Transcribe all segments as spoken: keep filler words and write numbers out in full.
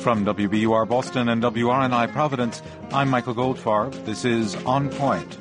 From W B U R Boston and W R N I Providence, I'm Michael Goldfarb. This is On Point.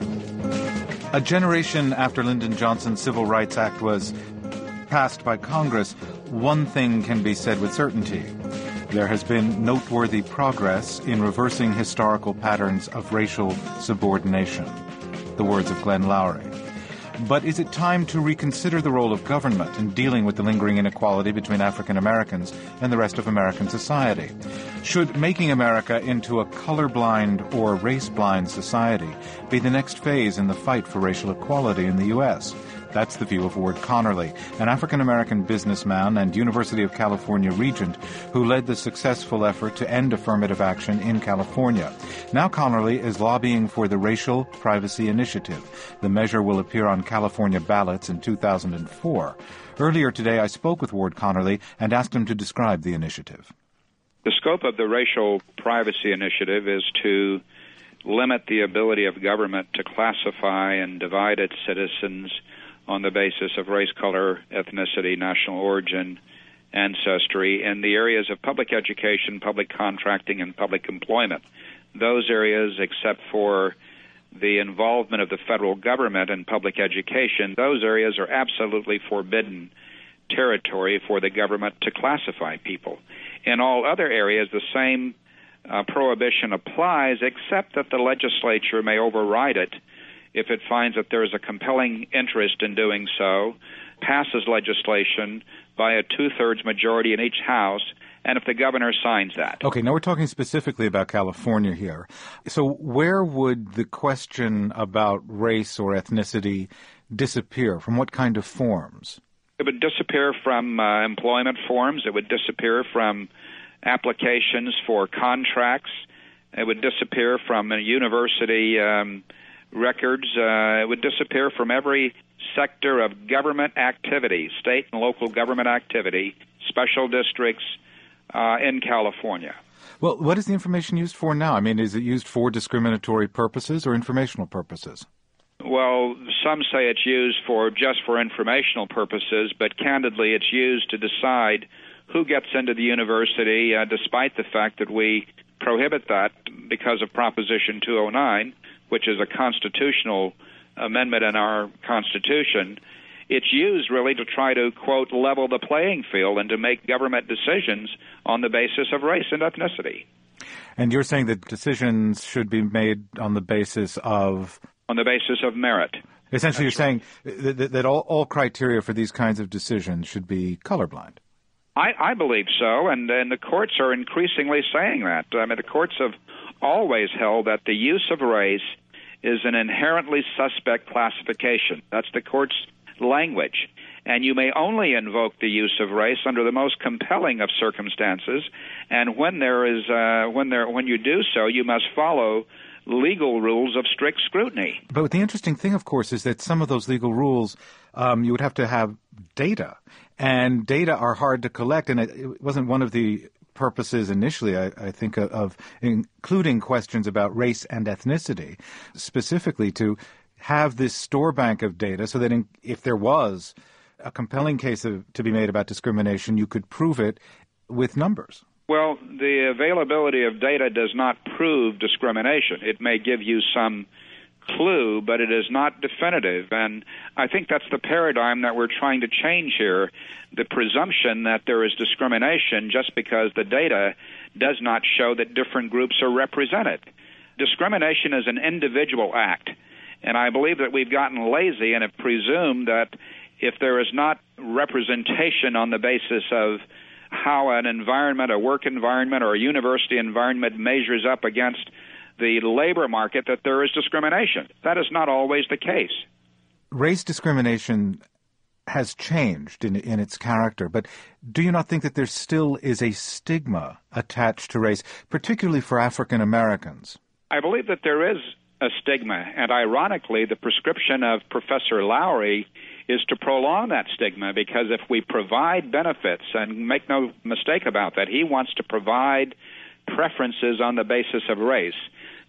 A generation after Lyndon Johnson's Civil Rights Act was passed by Congress, one thing can be said with certainty. There has been noteworthy progress in reversing historical patterns of racial subordination. The words of Glenn Loury. But is it time to reconsider the role of government in dealing with the lingering inequality between African Americans and the rest of American society? Should making America into a colorblind or race-blind society be the next phase in the fight for racial equality in the U S? That's the view of Ward Connerly, an African-American businessman and University of California regent who led the successful effort to end affirmative action in California. Now Connerly is lobbying for the Racial Privacy Initiative. The measure will appear on California ballots in two thousand four. Earlier today, I spoke with Ward Connerly and asked him to describe the initiative. The scope of the Racial Privacy Initiative is to limit the ability of government to classify and divide its citizens on the basis of race, color, ethnicity, national origin, ancestry, in the areas of public education, public contracting, and public employment. Those areas, except for the involvement of the federal government in public education, those areas are absolutely forbidden territory for the government to classify people. In all other areas, the same uh, prohibition applies, except that the legislature may override it if it finds that there is a compelling interest in doing so, passes legislation by a two-thirds majority in each house, and if the governor signs that. Okay, now we're talking specifically about California here. So where would the question about race or ethnicity disappear? From what kind of forms? It would disappear from uh, employment forms. It would disappear from applications for contracts. It would disappear from a university um records. Uh, it would disappear from every sector of government activity, state and local government activity, special districts uh, in California. Well, what is the information used for now? I mean, is it used for discriminatory purposes or informational purposes? Well, some say it's used for just for informational purposes, but candidly it's used to decide who gets into the university, uh, despite the fact that we prohibit that because of Proposition two oh nine, which is a constitutional amendment in our Constitution. It's used really to try to, quote, level the playing field and to make government decisions on the basis of race and ethnicity. And you're saying that decisions should be made on the basis of... On the basis of merit. Essentially, That's you're saying right. that, that all, all criteria for these kinds of decisions should be colorblind. I, I believe so, and, and the courts are increasingly saying that. I mean, the courts have always held that the use of race is an inherently suspect classification. That's the court's language. And you may only invoke the use of race under the most compelling of circumstances. And when there is, uh, when there, when you do so, you must follow legal rules of strict scrutiny. But the interesting thing, of course, is that some of those legal rules, um, you would have to have data. And data are hard to collect. And it, it wasn't one of the purposes initially, I, I think, of, of including questions about race and ethnicity, specifically to have this store bank of data so that in, if there was a compelling case of, to be made about discrimination, you could prove it with numbers. Well, the availability of data does not prove discrimination. It may give you some clue, but it is not definitive. And I think that's the paradigm that we're trying to change here, the presumption that there is discrimination just because the data does not show that different groups are represented. Discrimination is an individual act, and I believe that we've gotten lazy and have presumed that if there is not representation on the basis of how an environment, a work environment, or a university environment measures up against the labor market, that there is discrimination. That is not always the case. Race discrimination has changed in, in its character, but do you not think that there still is a stigma attached to race, particularly for African Americans? I believe that there is a stigma, and ironically, the prescription of Professor Loury is to prolong that stigma, because if we provide benefits, and make no mistake about that, he wants to provide preferences on the basis of race,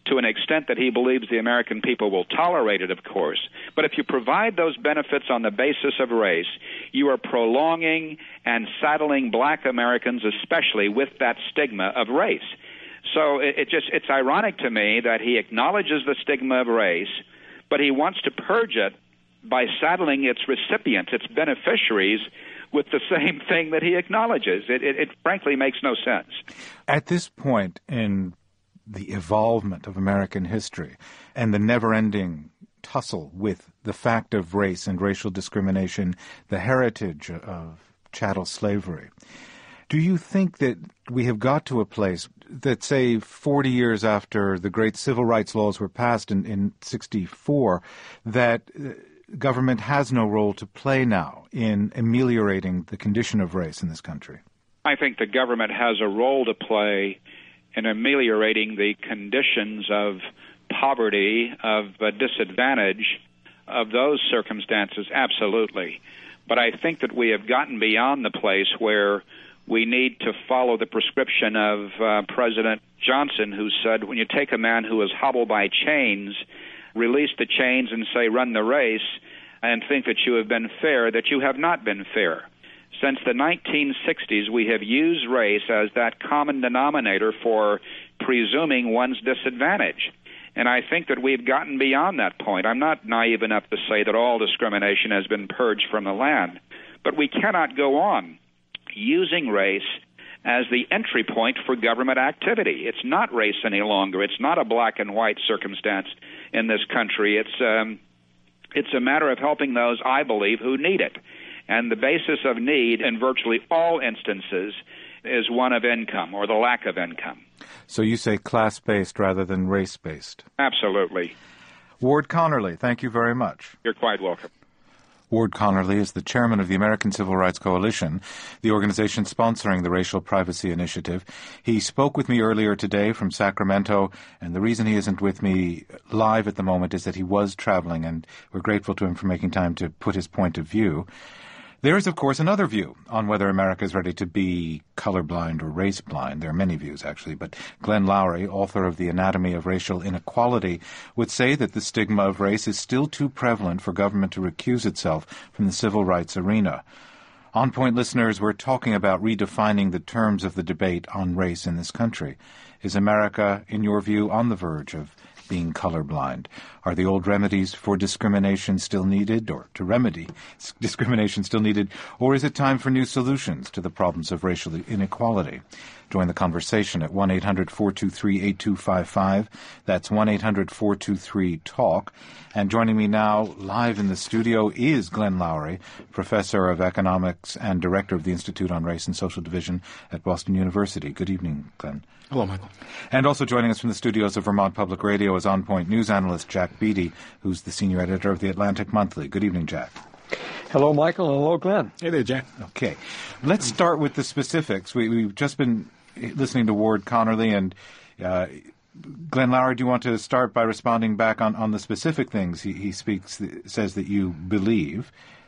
to an extent that he believes the American people will tolerate it, of course. But if you provide those benefits on the basis of race, you are prolonging and saddling black Americans especially with that stigma of race. So it, it just it's ironic to me that he acknowledges the stigma of race, but he wants to purge it by saddling its recipients, its beneficiaries, with the same thing that he acknowledges. It, it, it frankly makes no sense. At this point in the evolvement of American history and the never-ending tussle with the fact of race and racial discrimination, the heritage of chattel slavery, do you think that we have got to a place that, say, forty years after the great civil rights laws were passed in, in sixty-four, that government has no role to play now in ameliorating the condition of race in this country? I think the government has a role to play in ameliorating the conditions of poverty, of uh, disadvantage, of those circumstances, absolutely. But I think that we have gotten beyond the place where we need to follow the prescription of uh, President Johnson, who said, when you take a man who is hobbled by chains, release the chains and say, run the race, and think that you have been fair, that you have not been fair. Since the nineteen sixties, we have used race as that common denominator for presuming one's disadvantage. And I think that we've gotten beyond that point. I'm not naive enough to say that all discrimination has been purged from the land, but we cannot go on using race as the entry point for government activity. It's not race any longer. It's not a black and white circumstance in this country. It's um, it's a matter of helping those, I believe, who need it. And the basis of need in virtually all instances is one of income or the lack of income. So you say class-based rather than race-based? Absolutely. Ward Connerly, thank you very much. You're quite welcome. Ward Connerly is the chairman of the American Civil Rights Coalition, the organization sponsoring the Racial Privacy Initiative. He spoke with me earlier today from Sacramento, and the reason he isn't with me live at the moment is that he was traveling, and we're grateful to him for making time to put his point of view. There is, of course, another view on whether America is ready to be colorblind or race-blind. There are many views, actually, but Glenn Loury, author of The Anatomy of Racial Inequality, would say that the stigma of race is still too prevalent for government to recuse itself from the civil rights arena. On Point listeners, we're talking about redefining the terms of the debate on race in this country. Is America, in your view, on the verge of being colorblind? Are the old remedies for discrimination still needed, or to remedy discrimination still needed, or is it time for new solutions to the problems of racial inequality? Join the conversation at one eight hundred four two three eight two five five. That's one eight hundred four two three talk. And joining me now live in the studio is Glenn Loury, professor of economics and director of the Institute on Race and Social Division at Boston University. Good evening, Glenn. Hello, Michael. And also joining us from the studios of Vermont Public Radio is On Point news analyst Jack Beatty, who's the senior editor of the Atlantic Monthly. Good evening, Jack. Hello, Michael. Hello, Glenn. Hey there, Jack. Okay. Let's start with the specifics. We, we've just been listening to Ward Connerly, and uh, Glenn Loury, do you want to start by responding back on, on the specific things he, he speaks, says that you believe?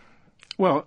Well,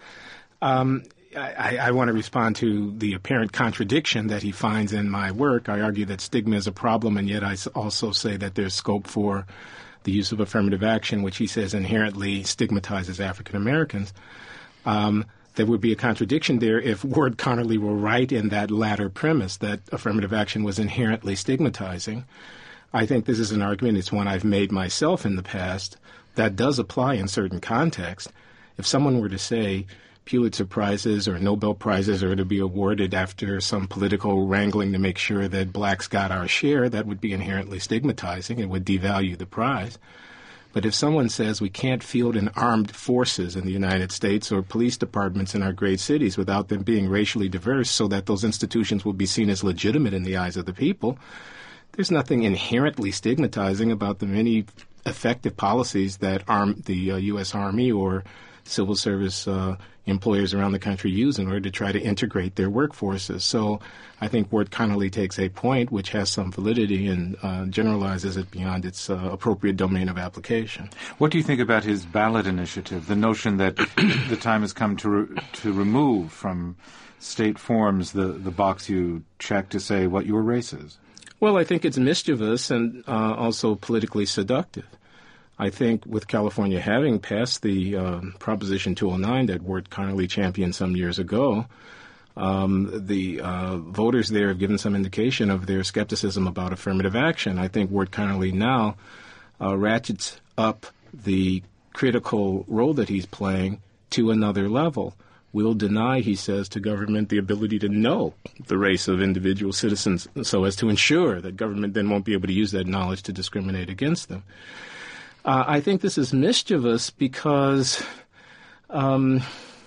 um, I, I want to respond to the apparent contradiction that he finds in my work. I argue that stigma is a problem, and yet I also say that there's scope for the use of affirmative action, which he says inherently stigmatizes African Americans. Um, there would be a contradiction there if Ward Connerly were right in that latter premise, that affirmative action was inherently stigmatizing. I think this is an argument, it's one I've made myself in the past, that does apply in certain contexts. If someone were to say Pulitzer Prizes or Nobel Prizes are to be awarded after some political wrangling to make sure that blacks got our share, that would be inherently stigmatizing. It would devalue the prize. But if someone says we can't field an armed forces in the United States or police departments in our great cities without them being racially diverse so that those institutions will be seen as legitimate in the eyes of the people, there's nothing inherently stigmatizing about the many effective policies that arm, the uh, U S Army or civil service uh, employers around the country use in order to try to integrate their workforces. So I think Ward Connerly takes a point which has some validity and uh, generalizes it beyond its uh, appropriate domain of application. What do you think about his ballot initiative, the notion that the time has come to re- to remove from state forms the, the box you check to say what your race is? Well, I think it's mischievous and uh, also politically seductive. I think with California having passed the uh, Proposition two oh nine that Wirt Connerly championed some years ago, um, the uh, voters there have given some indication of their skepticism about affirmative action. I think Wirt Connerly now uh, ratchets up the critical role that he's playing to another level. Will deny, he says, to government the ability to know the race of individual citizens so as to ensure that government then won't be able to use that knowledge to discriminate against them. Uh, I think this is mischievous because um,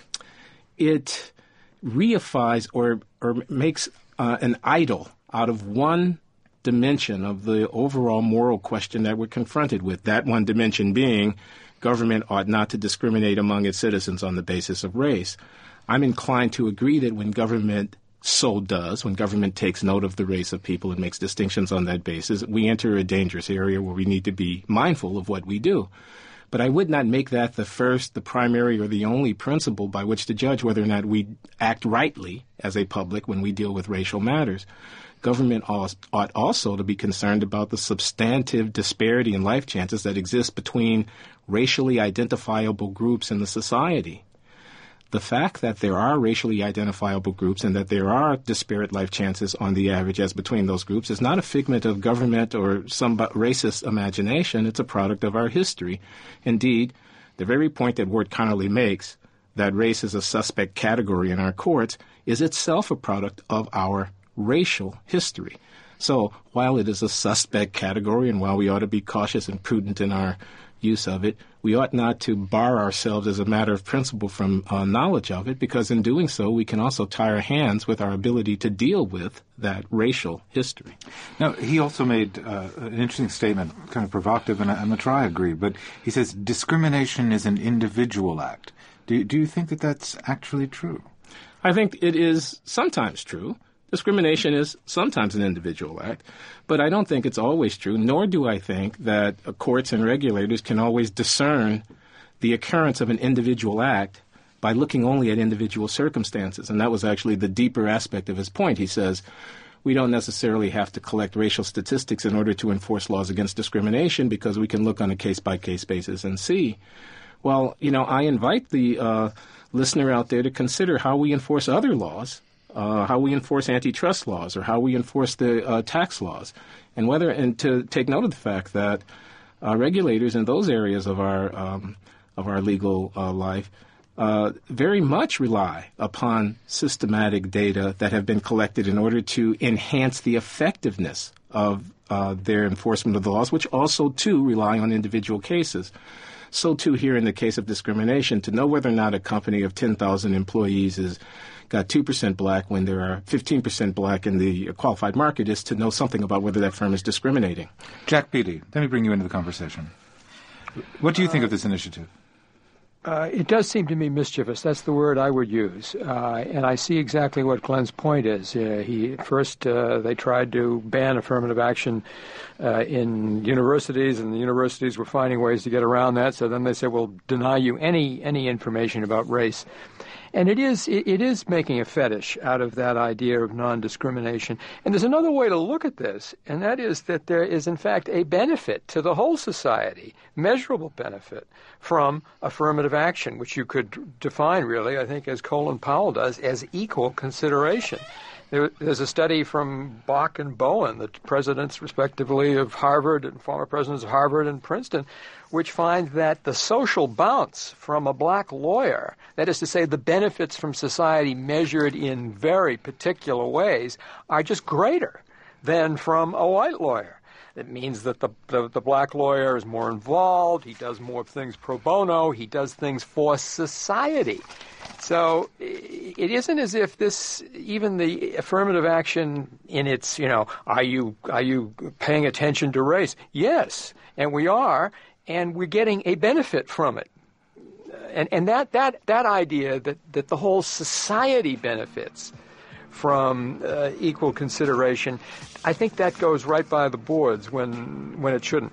it reifies or, or makes uh, an idol out of one dimension of the overall moral question that we're confronted with, that one dimension being government ought not to discriminate among its citizens on the basis of race. I'm inclined to agree that when government so does, when government takes note of the race of people and makes distinctions on that basis, we enter a dangerous area where we need to be mindful of what we do. But I would not make that the first, the primary, or the only principle by which to judge whether or not we act rightly as a public when we deal with racial matters. Government ought also to be concerned about the substantive disparity in life chances that exist between racially identifiable groups in the society. The fact that there are racially identifiable groups and that there are disparate life chances on the average as between those groups is not a figment of government or some racist imagination. It's a product of our history. Indeed, the very point that Wirt Connerly makes, that race is a suspect category in our courts, is itself a product of our racial history. So while it is a suspect category and while we ought to be cautious and prudent in our use of it, we ought not to bar ourselves as a matter of principle from uh, knowledge of it, because in doing so we can also tie our hands with our ability to deal with that racial history. Now, he also made uh, an interesting statement, kind of provocative, and I'm going to try agree, but he says discrimination is an individual act. Do, do you think that that's actually true? I think it is sometimes true. Discrimination is sometimes an individual act, but I don't think it's always true, nor do I think that uh, courts and regulators can always discern the occurrence of an individual act by looking only at individual circumstances. And that was actually the deeper aspect of his point. He says we don't necessarily have to collect racial statistics in order to enforce laws against discrimination because we can look on a case-by-case basis and see. Well, you know, I invite the uh, listener out there to consider how we enforce other laws. Uh, how we enforce antitrust laws or how we enforce the uh, tax laws, and whether and to take note of the fact that uh, regulators in those areas of our um, of our legal uh, life uh, very much rely upon systematic data that have been collected in order to enhance the effectiveness of uh, their enforcement of the laws, which also too rely on individual cases. So too here in the case of discrimination, to know whether or not a company of ten thousand employees is got two percent black when there are fifteen percent black in the qualified market is to know something about whether that firm is discriminating. Jack Beatty, let me bring you into the conversation. What do you uh, think of this initiative? Uh, it does seem to me mischievous. That's the word I would use. Uh, and I see exactly what Glenn's point is. Uh, he First, uh, they tried to ban affirmative action uh, in universities, and the universities were finding ways to get around that. So then they said, we'll deny you any any information about race. And it is it, it is making a fetish out of that idea of non-discrimination. And there's another way to look at this, and that is that there is, in fact, a benefit to the whole society, measurable benefit from affirmative action, which you could define, really, I think, as Colin Powell does, as equal consideration. There, there's a study from Bach and Bowen, the presidents, respectively, of Harvard and former presidents of Harvard and Princeton, which find that the social bounce from a black lawyer, that is to say the benefits from society measured in very particular ways, are just greater than from a white lawyer. It means that the, the, the black lawyer is more involved, he does more things pro bono, he does things for society. So it isn't as if this, even the affirmative action in its, you know, are you are you paying attention to race? Yes, and we are, and we're getting a benefit from it. And and that that, that idea that, that the whole society benefits from uh, equal consideration, I think that goes right by the boards when when it shouldn't.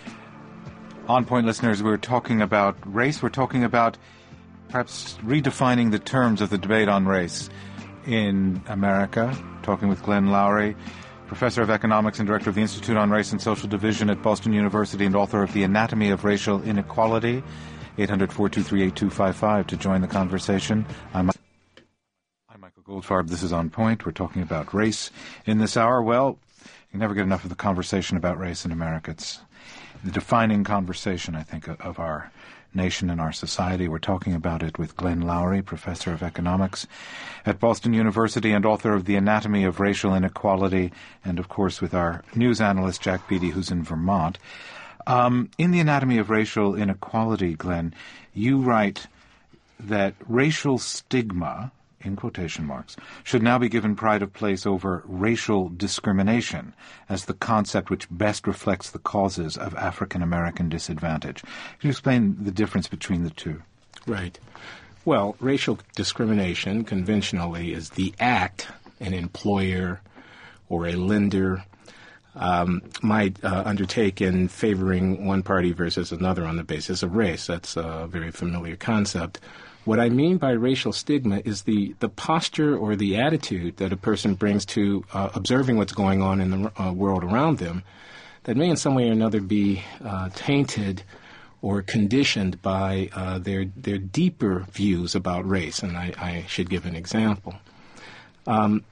On Point listeners, we're talking about race. We're talking about perhaps redefining the terms of the debate on race in America, talking with Glenn Loury, professor of economics and director of the Institute on Race and Social Division at Boston University and author of The Anatomy of Racial Inequality. eight hundred, four two three, eight two five five to join the conversation. I'm, I'm Michael Goldfarb. This is On Point. We're talking about race in this hour. Well, you never get enough of the conversation about race in America. It's the defining conversation, I think, of our nation and our society. We're talking about it with Glenn Loury, professor of economics at Boston University and author of The Anatomy of Racial Inequality, and, of course, with our news analyst, Jack Beatty, who's in Vermont. Um, in The Anatomy of Racial Inequality, Glenn, you write that racial stigma, in quotation marks, should now be given pride of place over racial discrimination as the concept which best reflects the causes of African American disadvantage. Can you explain the difference between the two? Right. Well, racial discrimination conventionally is the act an employer or a lender um, might uh, undertake in favoring one party versus another on the basis of race. That's a very familiar concept. What I mean by racial stigma is the, the posture or the attitude that a person brings to uh, observing what's going on in the uh, world around them that may in some way or another be uh, tainted or conditioned by uh, their their deeper views about race. And I, I should give an example. Um,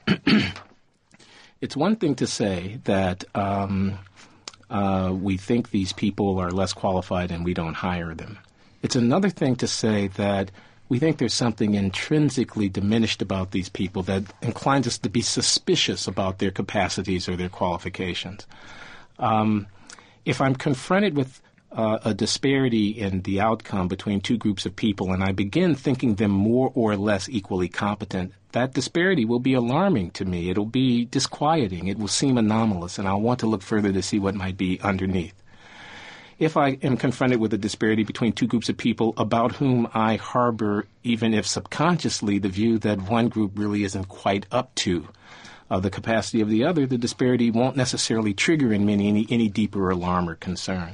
it's one thing to say that um, uh, we think these people are less qualified and we don't hire them. It's another thing to say that we think there's something intrinsically diminished about these people that inclines us to be suspicious about their capacities or their qualifications. Um, if I'm confronted with uh, a disparity in the outcome between two groups of people and I begin thinking them more or less equally competent, that disparity will be alarming to me. It'll be disquieting. It will seem anomalous, and I'll want to look further to see what might be underneath. If I am confronted with a disparity between two groups of people about whom I harbor, even if subconsciously, the view that one group really isn't quite up to uh, the capacity of the other, the disparity won't necessarily trigger in me any, any deeper alarm or concern.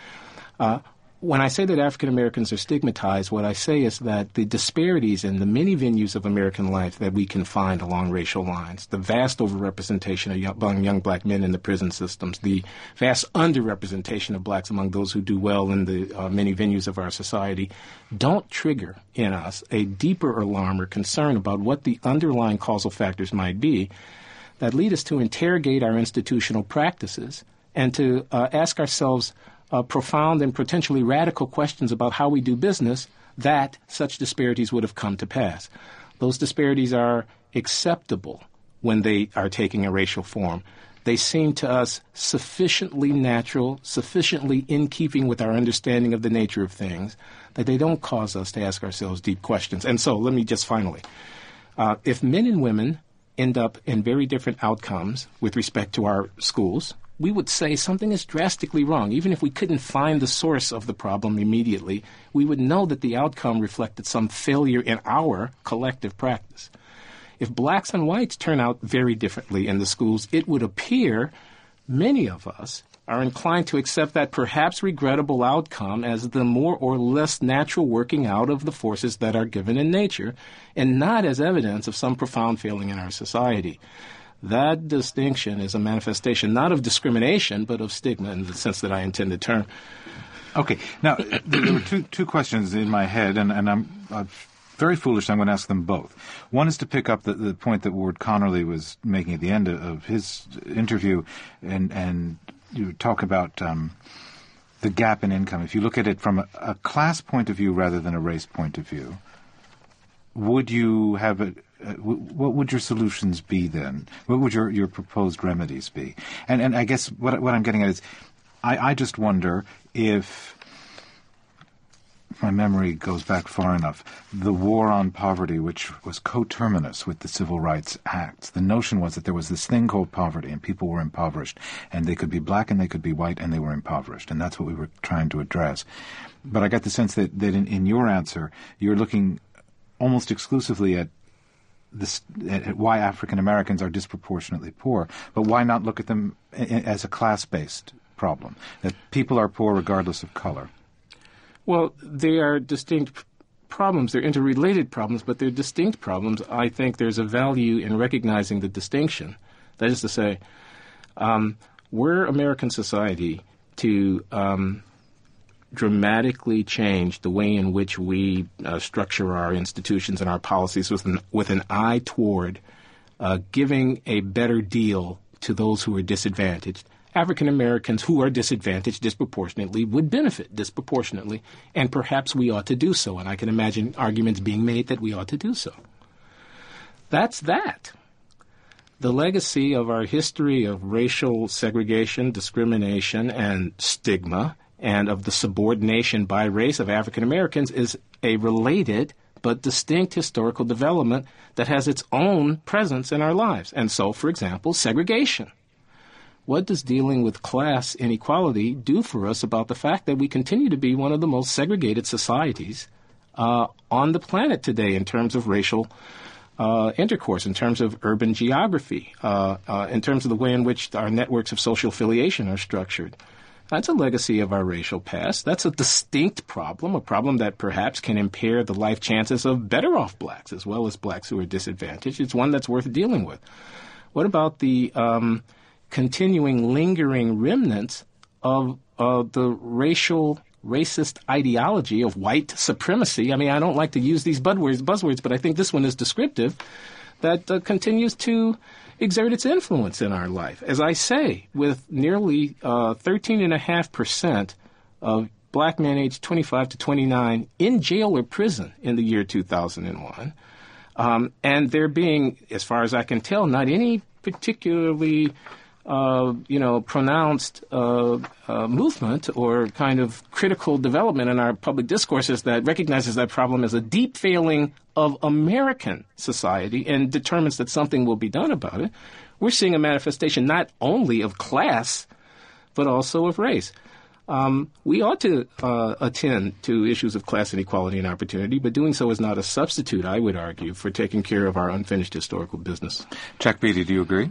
Uh, when I say that African Americans are stigmatized, what I say is that the disparities in the many venues of American life that we can find along racial lines, the vast overrepresentation of young, among young black men in the prison systems, the vast underrepresentation of blacks among those who do well in the uh, many venues of our society, don't trigger in us a deeper alarm or concern about what the underlying causal factors might be that lead us to interrogate our institutional practices and to uh, ask ourselves Uh, profound and potentially radical questions about how we do business, that such disparities would have come to pass. Those disparities are acceptable when they are taking a racial form. They seem to us sufficiently natural, sufficiently in keeping with our understanding of the nature of things, that they don't cause us to ask ourselves deep questions. And so, let me just finally, uh, if men and women end up in very different outcomes with respect to our schools, we would say something is drastically wrong. Even if we couldn't find the source of the problem immediately, we would know that the outcome reflected some failure in our collective practice. If blacks and whites turn out very differently in the schools, it would appear many of us are inclined to accept that perhaps regrettable outcome as the more or less natural working out of the forces that are given in nature, and not as evidence of some profound failing in our society. That distinction is a manifestation not of discrimination, but of stigma in the sense that I intend the term. Okay. Now, there were two two questions in my head, and, and I'm uh, very foolish. I'm going to ask them both. One is to pick up the, the point that Ward Connerly was making at the end of his interview, and, and you talk about um, the gap in income. If you look at it from a, a class point of view rather than a race point of view, would you have a Uh, w- what would your solutions be then? What would your, your proposed remedies be? And and I guess what what I'm getting at is, I, I just wonder if my memory goes back far enough. The war on poverty, which was coterminous with the Civil Rights Acts, the notion was that there was this thing called poverty, and people were impoverished, and they could be black and they could be white, and they were impoverished, and that's what we were trying to address. But I got the sense that, that in, in your answer, you're looking almost exclusively at This, at why African Americans are disproportionately poor, but why not look at them as a class-based problem, that people are poor regardless of color? Well, they are distinct problems. They're interrelated problems, but they're distinct problems. I think there's a value in recognizing the distinction. That is to say, Um, were American society to um, dramatically change the way in which we uh, structure our institutions and our policies with an, with an eye toward uh, giving a better deal to those who are disadvantaged, African Americans who are disadvantaged disproportionately would benefit disproportionately, and perhaps we ought to do so. And I can imagine arguments being made that we ought to do so. That's that. The legacy of our history of racial segregation, discrimination, and stigma, and of the subordination by race of African Americans is a related but distinct historical development that has its own presence in our lives. And so, for example, segregation. What does dealing with class inequality do for us about the fact that we continue to be one of the most segregated societies uh, on the planet today in terms of racial uh, intercourse, in terms of urban geography, uh, uh, in terms of the way in which our networks of social affiliation are structured? That's a legacy of our racial past. That's a distinct problem, a problem that perhaps can impair the life chances of better-off blacks as well as blacks who are disadvantaged. It's one that's worth dealing with. What about the um, continuing, lingering remnants of uh, the racial, racist ideology of white supremacy? I mean, I don't like to use these buzzwords, buzzwords but I think this one is descriptive, that uh, continues to exert its influence in our life. As I say, with nearly uh, thirteen point five percent of black men aged twenty-five to twenty-nine in jail or prison in the year two thousand one, um, and there being, as far as I can tell, not any particularly Uh, you know, pronounced uh, uh, movement or kind of critical development in our public discourses that recognizes that problem as a deep failing of American society and determines that something will be done about it. We're seeing a manifestation not only of class, but also of race. Um, we ought to uh, attend to issues of class inequality and opportunity, but doing so is not a substitute, I would argue, for taking care of our unfinished historical business. Jack Beatty, do you agree?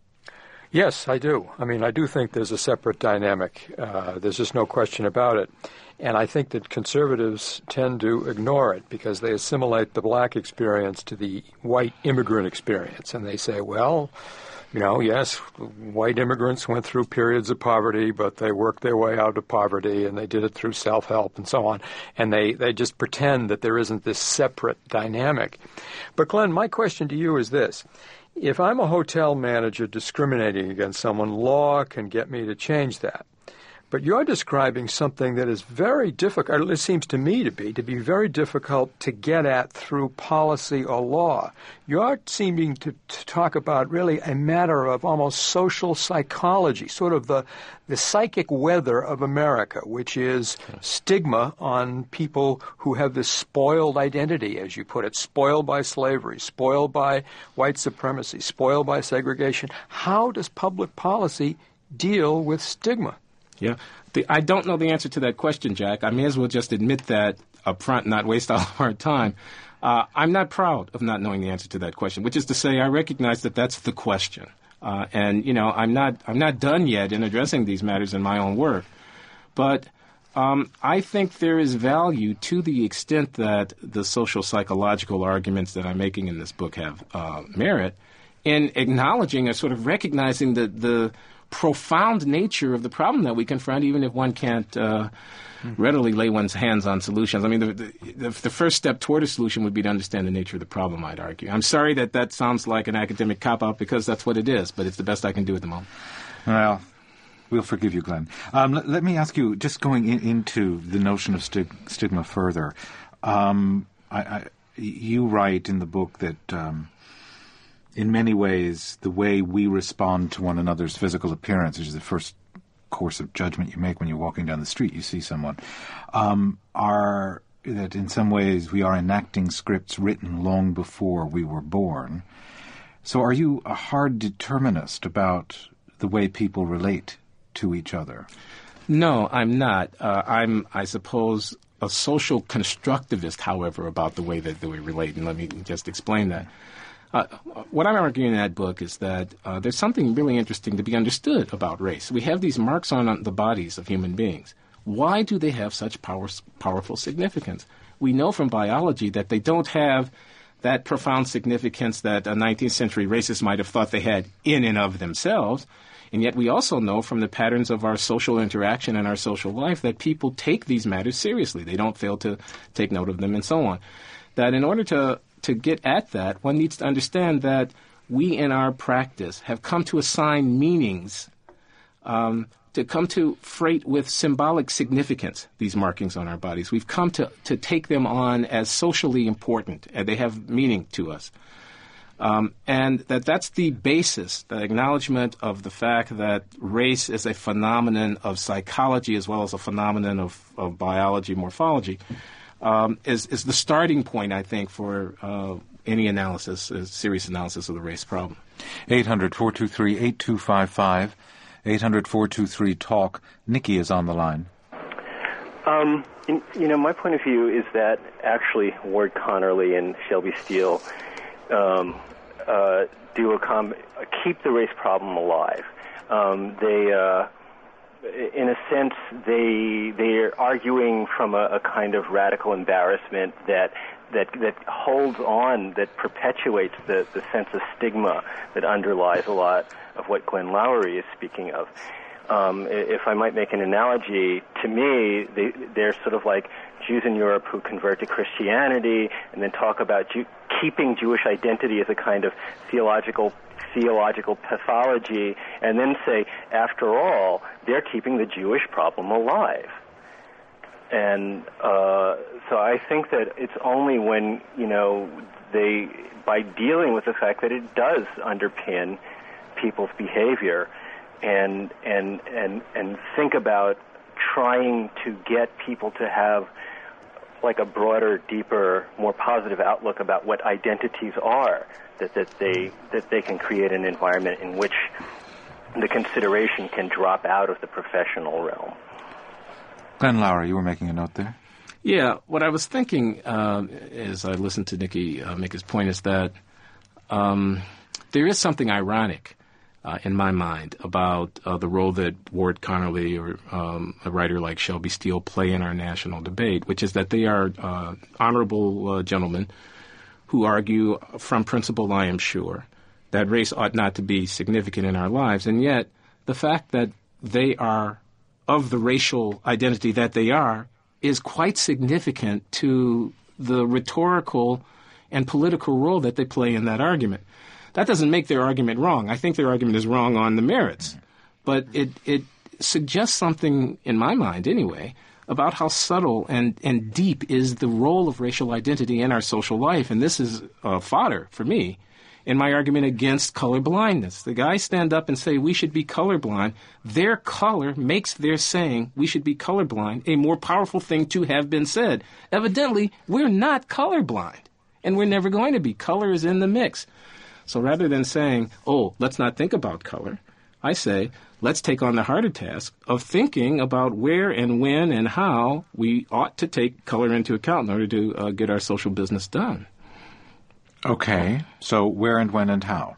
Yes, I do. I mean, I do think there's a separate dynamic. Uh, there's just no question about it. And I think that conservatives tend to ignore it because they assimilate the black experience to the white immigrant experience. And they say, well, you know, yes, white immigrants went through periods of poverty, but they worked their way out of poverty, and they did it through self-help and so on. And they, they just pretend that there isn't this separate dynamic. But, Glenn, my question to you is this. If I'm a hotel manager discriminating against someone, law can get me to change that. But you're describing something that is very difficult, it seems to me to be, to be very difficult to get at through policy or law. You're seeming to, to talk about really a matter of almost social psychology, sort of the, the psychic weather of America, which is stigma on people who have this spoiled identity, as you put it, spoiled by slavery, spoiled by white supremacy, spoiled by segregation. How does public policy deal with stigma? Yeah. The, I don't know the answer to that question, Jack. I may as well just admit that up front, not waste all of our time. Uh, I'm not proud of not knowing the answer to that question, which is to say I recognize that that's the question. Uh, and, you know, I'm not I'm not done yet in addressing these matters in my own work. But um, I think there is value to the extent that the social psychological arguments that I'm making in this book have uh, merit in acknowledging or sort of recognizing the the profound nature of the problem that we confront, even if one can't uh, mm. readily lay one's hands on solutions. I mean, the, the, the first step toward a solution would be to understand the nature of the problem, I'd argue. I'm sorry that that sounds like an academic cop-out because that's what it is, but it's the best I can do at the moment. Well, we'll forgive you, Glenn. Um, let, let me ask you, just going in, into the notion of stig- stigma further, um, I, I, you write in the book that um, in many ways, the way we respond to one another's physical appearance, which is the first course of judgment you make when you're walking down the street, you see someone, um, are that in some ways we are enacting scripts written long before we were born. So are you a hard determinist about the way people relate to each other? No, I'm not. Uh, I'm, I suppose, a social constructivist, however, about the way that, that we relate. And let me just explain that. Uh, what I'm arguing in that book is that uh, there's something really interesting to be understood about race. We have these marks on, on the bodies of human beings. Why do they have such power, powerful significance? We know from biology that they don't have that profound significance that a nineteenth century racist might have thought they had in and of themselves. And yet we also know from the patterns of our social interaction and our social life that people take these matters seriously. They don't fail to take note of them and so on. That in order to, to get at that, one needs to understand that we in our practice have come to assign meanings, um, to come to freight with symbolic significance these markings on our bodies. We've come to, to take them on as socially important, and they have meaning to us. Um, and that that's the basis, the acknowledgement of the fact that race is a phenomenon of psychology as well as a phenomenon of, of biology, morphology, um, is, is the starting point, I think, for uh, any analysis, a serious analysis of the race problem. eight hundred, four two three, eight two five five, eight hundred, four two three, TALK. Nikki is on the line. Um, in, you know, my point of view is that actually Ward Connerly and Shelby Steele Um, uh, do a com- keep the race problem alive. Um, they, uh, in a sense, they they're arguing from a, a kind of radical embarrassment that that that holds on, that perpetuates the, the sense of stigma that underlies a lot of what Glenn Loury is speaking of. Um, if I might make an analogy, to me, they, they're sort of like Jews in Europe who convert to Christianity and then talk about Jew- keeping Jewish identity as a kind of theological theological pathology, and then say, after all, they're keeping the Jewish problem alive. And uh, so I think that it's only when, you know, they, by dealing with the fact that it does underpin people's behavior, and and and and think about trying to get people to have like a broader, deeper, more positive outlook about what identities are, that, that they that they can create an environment in which the consideration can drop out of the professional realm. Glenn Loury, you were making a note there. Yeah, what I was thinking uh, as I listened to Nikki uh, make his point is that um, there is something ironic Uh, in my mind, about uh, the role that Ward Connerly or um, a writer like Shelby Steele play in our national debate, which is that they are uh, honorable uh, gentlemen who argue from principle, I am sure, that race ought not to be significant in our lives. And yet, the fact that they are of the racial identity that they are is quite significant to the rhetorical and political role that they play in that argument. That doesn't make their argument wrong. I think their argument is wrong on the merits. But it, it suggests something, in my mind anyway, about how subtle and, and deep is the role of racial identity in our social life. And this is uh, fodder for me in my argument against color blindness. The guys stand up and say we should be colorblind. Their color makes their saying we should be colorblind a more powerful thing to have been said. Evidently, we're not colorblind, and we're never going to be. Color is in the mix. So rather than saying, oh, let's not think about color, I say, let's take on the harder task of thinking about where and when and how we ought to take color into account in order to uh, get our social business done. Okay. So where and when and how?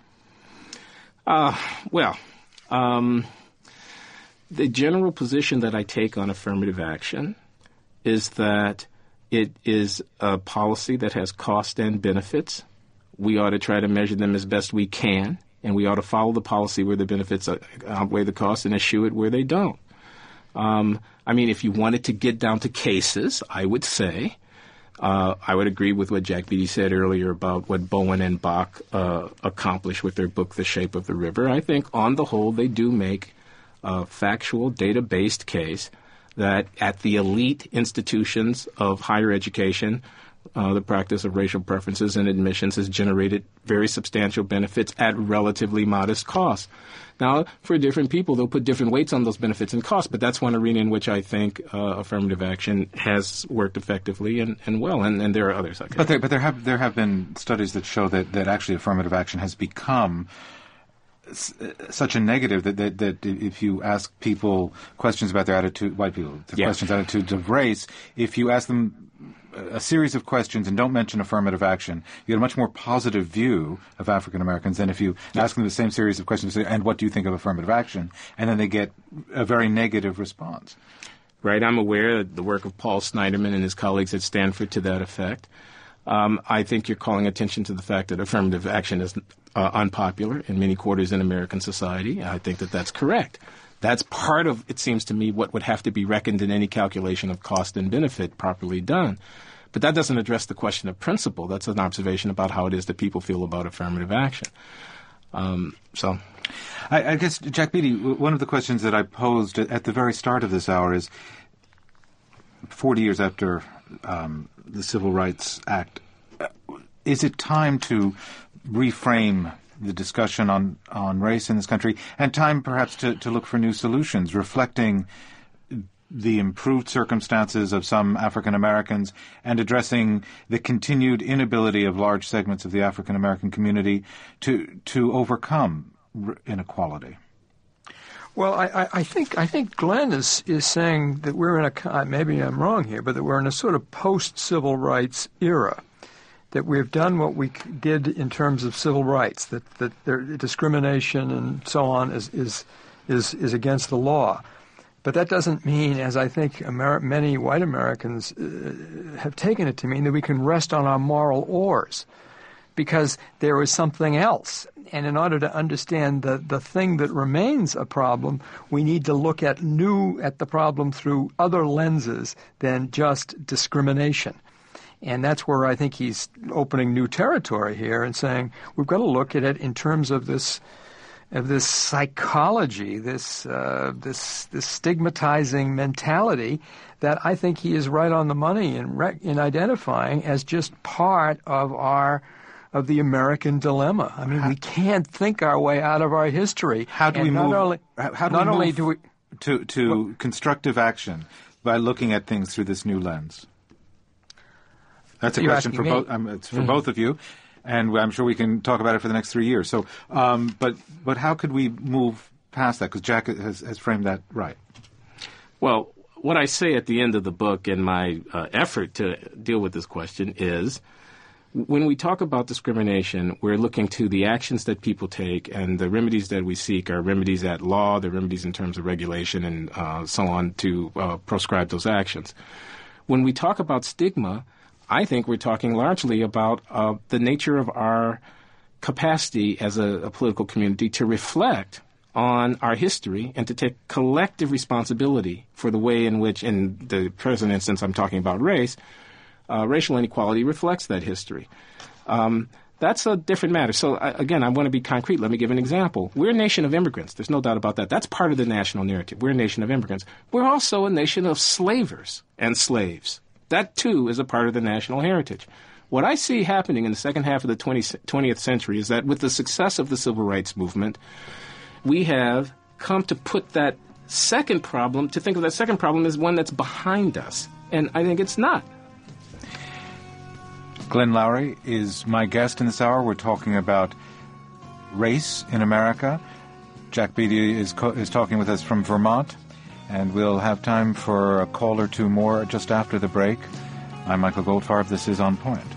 Uh, well, um, the general position that I take on affirmative action is that it is a policy that has cost and benefits. We ought to try to measure them as best we can, and we ought to follow the policy where the benefits outweigh the cost and eschew it where they don't. Um, I mean, if you wanted to get down to cases, I would say, uh, I would agree with what Jack Beatty said earlier about what Bowen and Bach uh, accomplished with their book, The Shape of the River. I think on the whole they do make a factual, data-based case that at the elite institutions of higher education, Uh, the practice of racial preferences and admissions has generated very substantial benefits at relatively modest cost. Now, for different people, they'll put different weights on those benefits and costs, but that's one arena in which I think uh, affirmative action has worked effectively and, and well, and, and there are others. I but there, but there have there have been studies that show that, that actually affirmative action has become s- such a negative that, that that if you ask people questions about their attitude, white people, the yeah. questions, attitudes of race, if you ask them a series of questions and don't mention affirmative action, you get a much more positive view of African Americans than if you ask them the same series of questions, and what do you think of affirmative action? And then they get a very negative response. Right. I'm aware of the work of Paul Snyderman and his colleagues at Stanford to that effect. Um, I think you're calling attention to the fact that affirmative action is uh, unpopular in many quarters in American society. I think that that's correct. That's part of, it seems to me, what would have to be reckoned in any calculation of cost and benefit properly done. But that doesn't address the question of principle. That's an observation about how it is that people feel about affirmative action. Um, so, I, I guess, Jack Beatty, one of the questions that I posed at the very start of this hour is, forty years after um, the Civil Rights Act, is it time to reframe the discussion on, on race in this country, and time perhaps to, to look for new solutions, reflecting the improved circumstances of some African Americans and addressing the continued inability of large segments of the African American community to to overcome r- inequality? Well, I, I think I think Glenn is, is saying that we're in a, maybe I'm wrong here, but that we're in a sort of post-civil rights era, that we've done what we did in terms of civil rights, that that there, discrimination and so on is is is is against the law. But that doesn't mean, as I think Amer- many white Americans uh, have taken it to mean, that we can rest on our moral oars, because there is something else. And in order to understand the, the thing that remains a problem, we need to look at new at the problem through other lenses than just discrimination. And that's where I think he's opening new territory here and saying we've got to look at it in terms of this of this psychology, this uh, this this stigmatizing mentality that I think he is right on the money in rec- in identifying as just part of our of the American dilemma. I mean, we can't think our way out of our history. How do and we not move? Only, how do not we only move do we to to well, constructive action by looking at things through this new lens? That's a You're question for asking both. me? Um, it's for Mm-hmm. both of you, and I'm sure we can talk about it for the next three years. So, um, but but how could we move past that? Because Jack has, has framed that right. well, what I say at the end of the book in my uh, effort to deal with this question is, when we talk about discrimination, we're looking to the actions that people take, and the remedies that we seek are remedies at law, the remedies in terms of regulation and uh, so on to uh, proscribe those actions. When we talk about stigma, I think we're talking largely about uh, the nature of our capacity as a, a political community to reflect on our history and to take collective responsibility for the way in which, in the present instance I'm talking about race, uh, racial inequality reflects that history. Um, that's a different matter. So, I, again, I want to be concrete. Let me give an example. We're a nation of immigrants. There's no doubt about that. That's part of the national narrative. We're a nation of immigrants. We're also a nation of slavers and slaves. That, too, is a part of the national heritage. What I see happening in the second half of the twentieth century is that with the success of the civil rights movement, we have come to put that second problem, to think of that second problem as one that's behind us. And I think it's not. Glenn Loury is my guest in this hour. We're talking about race in America. Jack Beatty is, co- is talking with us from Vermont. And we'll have time for a call or two more just after the break. I'm Michael Goldfarb. This is On Point.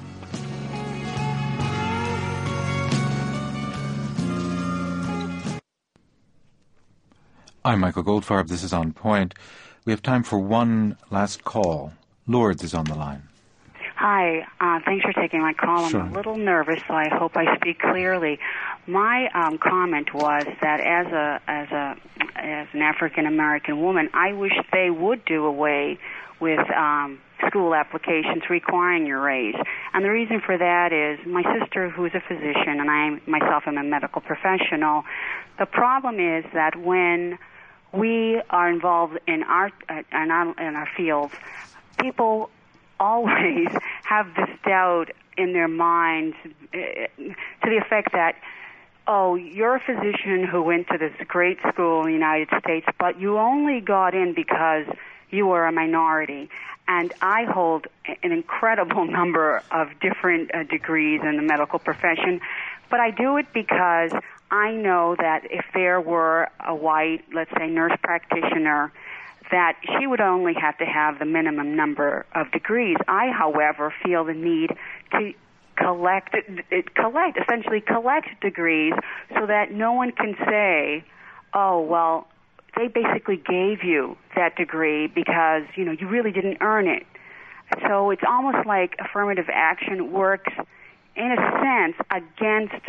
I'm Michael Goldfarb. This is On Point. We have time for one last call. Lourdes is on the line. Hi. Uh, thanks for taking my call. Sure. I'm a little nervous, so I hope I speak clearly. My um, comment was that as a as a as an African American woman, I wish they would do away with um, school applications requiring your race. And the reason for that is my sister, who is a physician, and I myself am a medical professional. The problem is that when we are involved in our uh, in our in our fields, people always have this doubt in their minds uh, to the effect that, oh, you're a physician who went to this great school in the United States, but you only got in because you were a minority. And I hold an incredible number of different uh, degrees in the medical profession, but I do it because I know that if there were a white, let's say, nurse practitioner, that she would only have to have the minimum number of degrees. I, however, feel the need to collect, collect, essentially collect degrees so that no one can say, oh, well, they basically gave you that degree because, you know, you really didn't earn it. So it's almost like affirmative action works, in a sense, against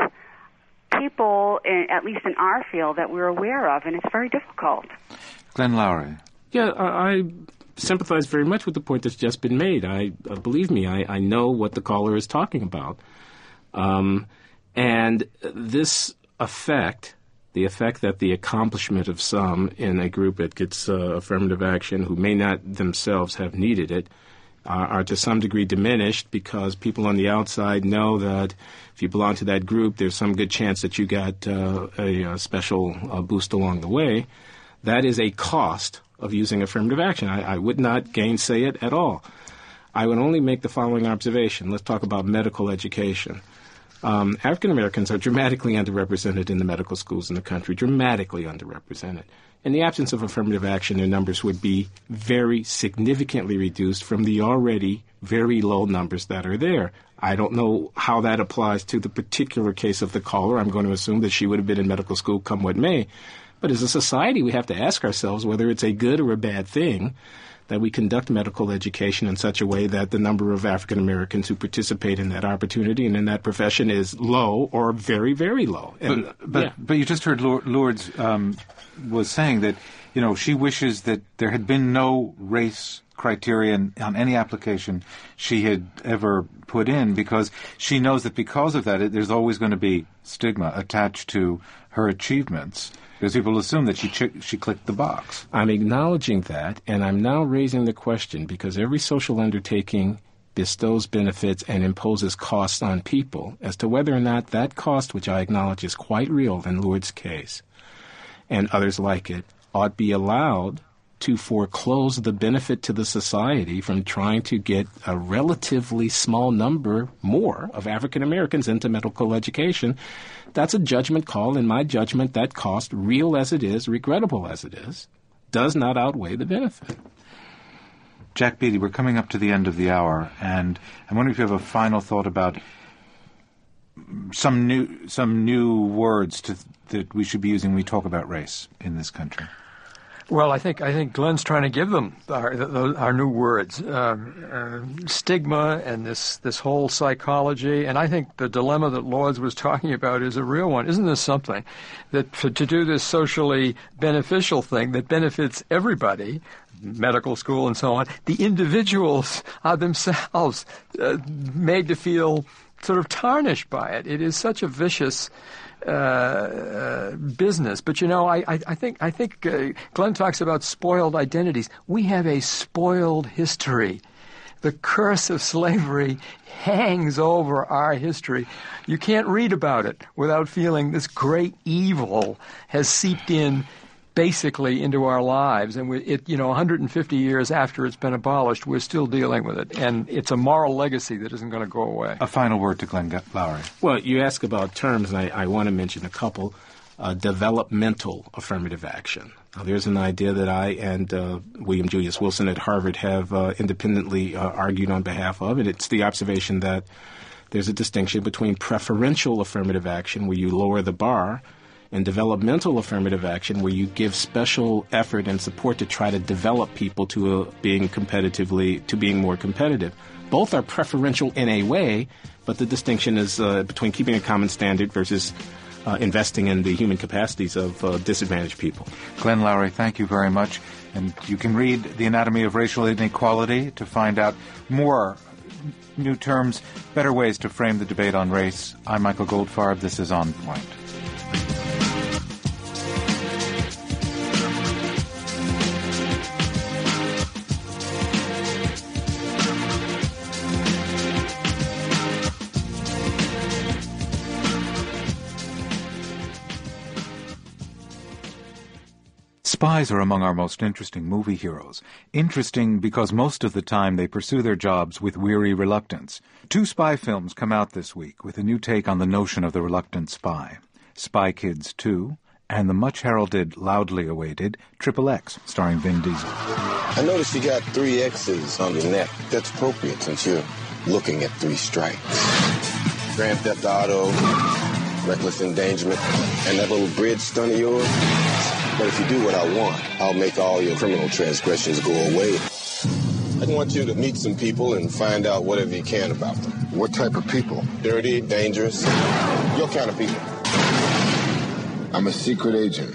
people, in, at least in our field, that we're aware of, and it's very difficult. Glenn Loury. Yeah, I, I sympathize very much with the point that's just been made. I uh, believe me, I, I know what the caller is talking about. Um, and this effect, the effect that the accomplishment of some in a group that gets uh, affirmative action who may not themselves have needed it, uh, are to some degree diminished because people on the outside know that if you belong to that group, there's some good chance that you got uh, a, a special uh, boost along the way. That is a cost of using affirmative action. I, I would not gainsay it at all. I would only make the following observation. Let's talk about medical education. Um, African Americans are dramatically underrepresented in the medical schools in the country, dramatically underrepresented. In the absence of affirmative action, their numbers would be very significantly reduced from the already very low numbers that are there. I don't know how that applies to the particular case of the caller. I'm going to assume that she would have been in medical school come what may. But as a society, we have to ask ourselves whether it's a good or a bad thing that we conduct medical education in such a way that the number of African Americans who participate in that opportunity and in that profession is low or very, very low. And, but but, yeah. but you just heard Lourdes um, was saying that, you know, she wishes that there had been no race criterion on any application she had ever put in, because she knows that because of that, it, there's always going to be stigma attached to her achievements. Because people assume that she ch- she clicked the box. I'm acknowledging that, and I'm now raising the question because every social undertaking bestows benefits and imposes costs on people as to whether or not that cost, which I acknowledge is quite real in Lourdes' case, and others like it, ought be allowed to foreclose the benefit to the society from trying to get a relatively small number more of African Americans into medical education. That's a judgment call. In my judgment, that cost, real as it is, regrettable as it is, does not outweigh the benefit. Jack Beatty, we're coming up to the end of the hour, and I'm wondering if you have a final thought about some new some new words to, that we should be using when we talk about race in this country. Well, I think I think Glenn's trying to give them our, our new words, um, uh, stigma and this this whole psychology. And I think the dilemma that Lourdes was talking about is a real one. Isn't this something that for, to do this socially beneficial thing that benefits everybody, medical school and so on, the individuals are themselves uh, made to feel sort of tarnished by it. It is such a vicious Uh, uh, business. But, you know, I, I, I think I think uh, Glenn talks about spoiled identities. We have a spoiled history. The curse of slavery hangs over our history. You can't read about it without feeling this great evil has seeped in basically into our lives. And we, it, you know, one hundred fifty years after it's been abolished, we're still dealing with it. And it's a moral legacy that isn't going to go away. A final word to Glenn Loury. Well, you ask about terms, and I, I want to mention a couple. Uh, developmental affirmative action. Now, there's an idea that I and uh, William Julius Wilson at Harvard have uh, independently uh, argued on behalf of, and it's the observation that there's a distinction between preferential affirmative action, where you lower the bar, and developmental affirmative action, where you give special effort and support to try to develop people to uh, being competitively, to being more competitive. Both are preferential in a way, but the distinction is uh, between keeping a common standard versus uh, investing in the human capacities of uh, disadvantaged people. Glenn Loury, thank you very much. And you can read The Anatomy of Racial Inequality to find out more new terms, better ways to frame the debate on race. I'm Michael Goldfarb. This is On Point. Spies are among our most interesting movie heroes. Interesting because most of the time they pursue their jobs with weary reluctance. Two spy films come out this week with a new take on the notion of the reluctant spy. Spy Kids two and the much-heralded, loudly awaited Triple X, starring Vin Diesel. I noticed you got three X's on your neck. That's appropriate since you're looking at three strikes. Grand Theft Auto, reckless endangerment, and that little bridge stunt of yours. But if you do what I want, I'll make all your criminal transgressions go away. I want you to meet some people and find out whatever you can about them. What type of people? Dirty, dangerous, your kind of people. I'm a secret agent.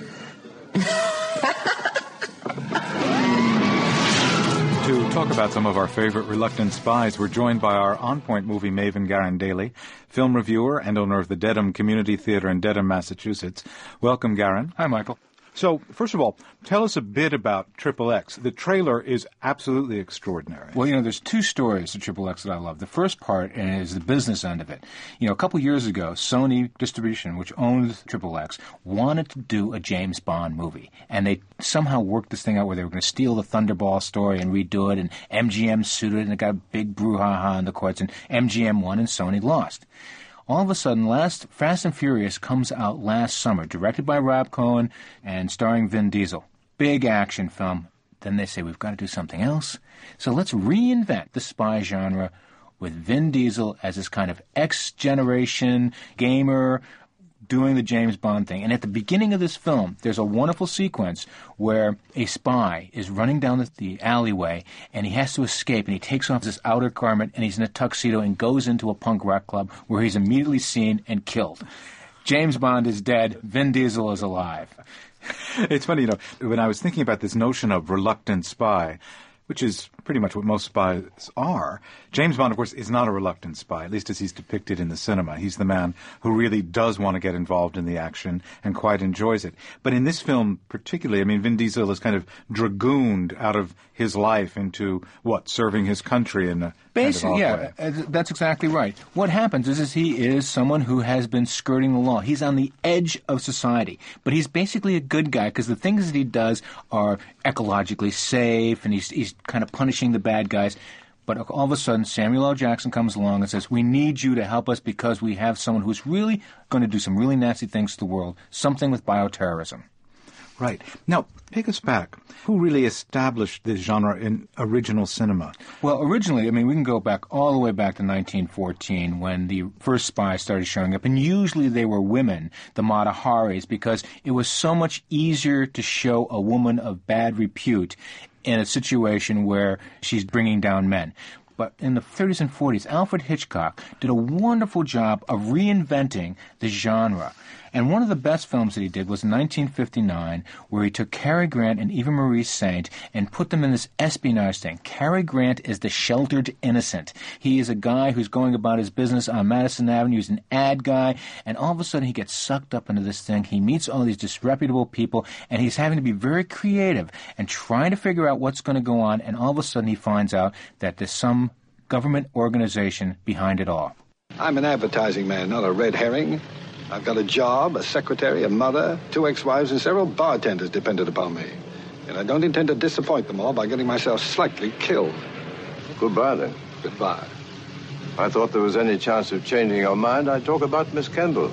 To talk about some of our favorite reluctant spies, we're joined by our on-point movie maven, Garin Daly, film reviewer and owner of the Dedham Community Theater in Dedham, Massachusetts. Welcome, Garin. Hi, Michael. So, first of all, tell us a bit about Triple X. The trailer is absolutely extraordinary. Well, you know, there's two stories to Triple X that I love. The first part is the business end of it. You know, a couple years ago, Sony Distribution, which owned Triple X, wanted to do a James Bond movie. And they somehow worked this thing out where they were going to steal the Thunderball story and redo it, and M G M sued it, and it got a big brouhaha in the courts, and M G M won and Sony lost. All of a sudden, last Fast and Furious comes out last summer, directed by Rob Cohen and starring Vin Diesel. Big action film. Then they say, we've got to do something else. So let's reinvent the spy genre with Vin Diesel as this kind of X-generation gamer doing the James Bond thing. And at the beginning of this film, there's a wonderful sequence where a spy is running down the, the alleyway, and he has to escape, and he takes off his outer garment, and he's in a tuxedo and goes into a punk rock club where he's immediately seen and killed. James Bond is dead. Vin Diesel is alive. It's funny, you know, when I was thinking about this notion of reluctant spy, which is pretty much what most spies are. James Bond, of course, is not a reluctant spy, at least as he's depicted in the cinema. He's the man who really does want to get involved in the action and quite enjoys it. But in this film particularly, I mean, Vin Diesel is kind of dragooned out of his life into, what, serving his country in a Basically, kind of yeah, way. That's exactly right. What happens is, is he is someone who has been skirting the law. He's on the edge of society, but he's basically a good guy because the things that he does are ecologically safe, and he's, he's kind of punishing the bad guys. But all of a sudden, Samuel L. Jackson comes along and says, we need you to help us because we have someone who's really going to do some really nasty things to the world, something with bioterrorism. Right. Now, take us back. Who really established this genre in original cinema? Well, originally, I mean, we can go back all the way back to nineteen fourteen when the first spies started showing up. And usually they were women, the Mata Haris, because it was so much easier to show a woman of bad repute in a situation where she's bringing down men. But in the thirties and forties, Alfred Hitchcock did a wonderful job of reinventing the genre. And one of the best films that he did was in nineteen fifty-nine, where he took Cary Grant and Eva Marie Saint and put them in this espionage thing. Cary Grant is the sheltered innocent. He is a guy who's going about his business on Madison Avenue. He's an ad guy, and all of a sudden he gets sucked up into this thing. He meets all these disreputable people, and he's having to be very creative and trying to figure out what's going to go on, and all of a sudden he finds out that there's some government organization behind it all. I'm an advertising man, not a red herring. I've got a job, a secretary, a mother, two ex-wives, and several bartenders dependent upon me. And I don't intend to disappoint them all by getting myself slightly killed. Goodbye, then. Goodbye. If I thought there was any chance of changing your mind, I'd talk about Miss Kendall,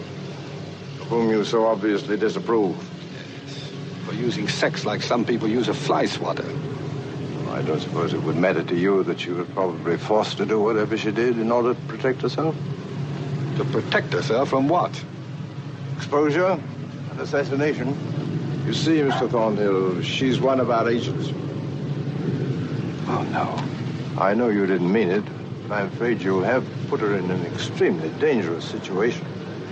of whom you so obviously disapprove. For using sex like some people use a fly swatter. I don't suppose it would matter to you that she was probably forced to do whatever she did in order to protect herself? To protect herself from what? Exposure and assassination. You see, Mister Thornhill, she's one of our agents. Oh, no. I know you didn't mean it, but I'm afraid you have put her in an extremely dangerous situation.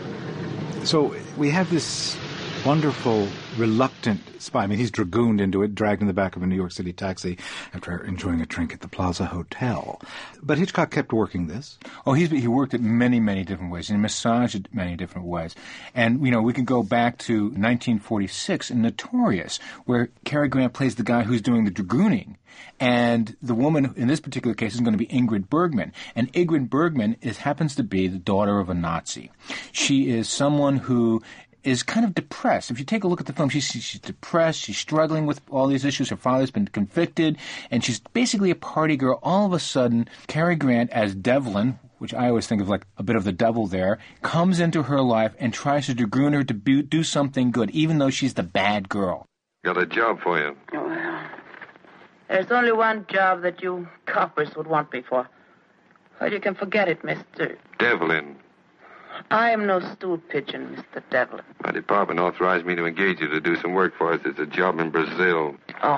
So we have this wonderful, reluctant spy. I mean, he's dragooned into it, dragged in the back of a New York City taxi after enjoying a drink at the Plaza Hotel. But Hitchcock kept working this. Oh, he's, he worked it many, many different ways. He massaged it many different ways. And, you know, we could go back to nineteen forty-six in Notorious, where Cary Grant plays the guy who's doing the dragooning. And the woman, in this particular case, is going to be Ingrid Bergman. And Ingrid Bergman is, happens to be the daughter of a Nazi. She is someone who is kind of depressed. If you take a look at the film, she's, she's depressed, she's struggling with all these issues, her father's been convicted, and she's basically a party girl. All of a sudden, Cary Grant as Devlin, which I always think of like a bit of the devil there, comes into her life and tries to dragoon her to be, do something good, even though she's the bad girl. Got a job for you. Well, there's only one job that you coppers would want me for. But you can forget it, Mister Devlin. I am no stool pigeon, Mister Devlin. My department authorized me to engage you to do some work for us. It's a job in Brazil. Oh,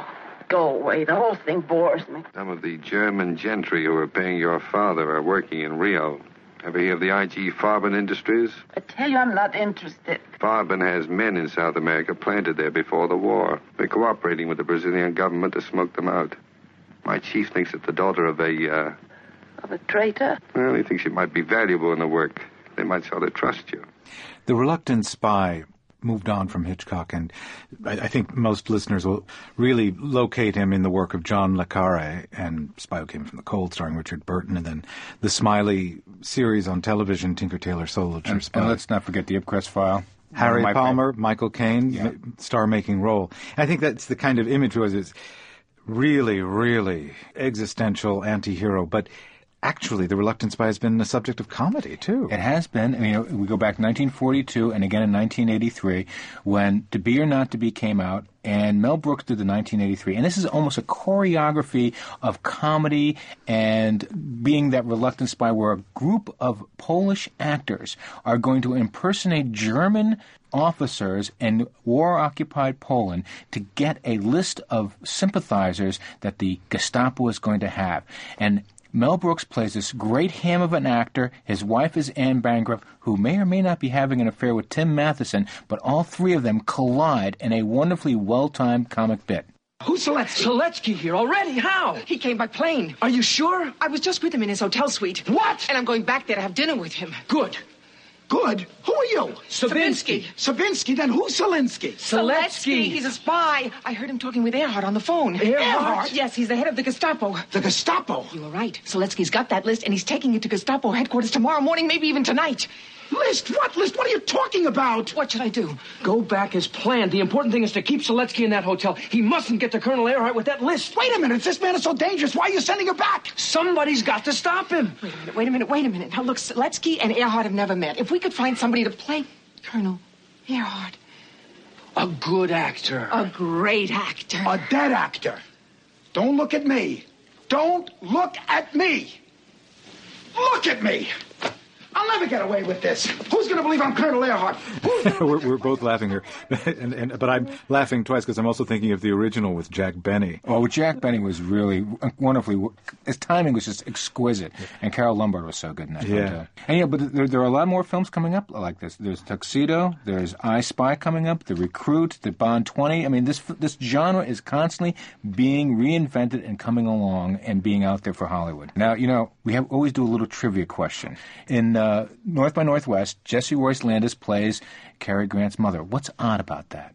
Go away. The whole thing bores me. Some of the German gentry who are paying your father are working in Rio. Ever hear of the I G Farben Industries? I tell you, I'm not interested. Farben has men in South America planted there before the war. They're cooperating with the Brazilian government to smoke them out. My chief thinks it's the daughter of a, uh... Of a traitor? Well, he thinks she might be valuable in the work. They might sort of trust you. The Reluctant Spy moved on from Hitchcock, and I, I think most listeners will really locate him in the work of John le Carre and Spy Who Came from the Cold, starring Richard Burton, and then the Smiley series on television, Tinker Tailor Soldier and, Spy. And let's not forget the Ipcress File. Harry My Palmer, favorite. Michael Caine, Yeah. star-making role. I think that's the kind of image was is really, really existential anti-hero, but actually, The Reluctant Spy has been the subject of comedy, too. It has been. I mean, we go back to nineteen forty-two and again in nineteen eighty-three when To Be or Not to Be came out, and Mel Brooks did the nineteen eighty-three. And this is almost a choreography of comedy and being that reluctant spy where a group of Polish actors are going to impersonate German officers in war-occupied Poland to get a list of sympathizers that the Gestapo is going to have. And Mel Brooks plays this great ham of an actor. His wife is Anne Bancroft, who may or may not be having an affair with Tim Matheson, but all three of them collide in a wonderfully well-timed comic bit. Who's Seletsky? Seletsky here already? How? He came by plane. Are you sure? I was just with him in his hotel suite. What? And I'm going back there to have dinner with him. Good. Good. Who are you? Sabinsky. Sabinsky? Then who's Selinsky? Seletsky. He's a spy. I heard him talking with Earhart on the phone. Earhart? Earhart? Yes, he's the head of the Gestapo. The Gestapo? You were right. Seletsky's got that list, and he's taking it to Gestapo headquarters tomorrow morning, maybe even tonight. List? What list? What are you talking about? What should I do? Go back as planned. The important thing is to keep Seletsky in that hotel. He mustn't get to Colonel Earhart with that list. Wait a minute. If this man is so dangerous, why are you sending him back? Somebody's got to stop him. Wait a minute, wait a minute, wait a minute. Now, look, Seletsky and Earhart have never met. If we could find somebody to play Colonel Earhart. A good actor. A great actor. A dead actor. Don't look at me. Don't look at me. Look at me. I'll never get away with this. Who's going to believe I'm Colonel Earhart? we're, we're both laughing here, and, and, but I'm laughing twice because I'm also thinking of the original with Jack Benny. Oh, Jack Benny was really wonderfully. His timing was just exquisite, and Carol Lombard was so good in that. Yeah. But, uh, and yeah, but there, there are a lot more films coming up like this. There's Tuxedo. There's I Spy coming up. The Recruit. The Bond twenty. I mean, this this genre is constantly being reinvented and coming along and being out there for Hollywood. Now, you know, we have always do a little trivia question. In uh, North by Northwest, Jesse Royce Landis plays Cary Grant's mother. What's odd about that?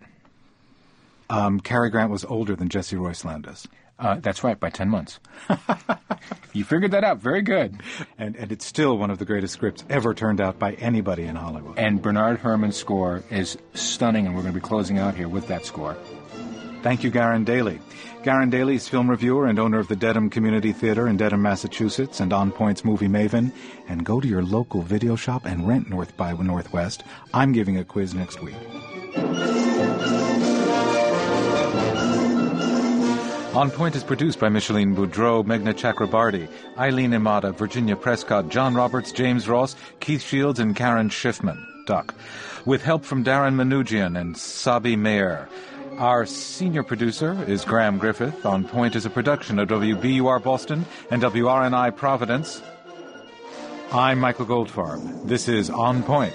Um, Cary Grant was older than Jesse Royce Landis. Uh, that's right, by ten months. You figured that out. Very good. And, and it's still one of the greatest scripts ever turned out by anybody in Hollywood. And Bernard Herrmann's score is stunning, and we're going to be closing out here with that score. Thank you, Garin Daly. Garin Daly is film reviewer and owner of the Dedham Community Theater in Dedham, Massachusetts, and On Point's movie maven. And go to your local video shop and rent North by Northwest. I'm giving a quiz next week. On Point is produced by Micheline Boudreau, Meghna Chakrabarty, Eileen Imada, Virginia Prescott, John Roberts, James Ross, Keith Shields, and Karen Schiffman, Duck, with help from Darren Manoogian and Sabi Mayer. Our senior producer is Graham Griffith. On Point is a production of W B U R Boston and W R N I Providence. I'm Michael Goldfarb. This is On Point.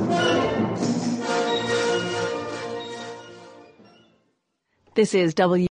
This is W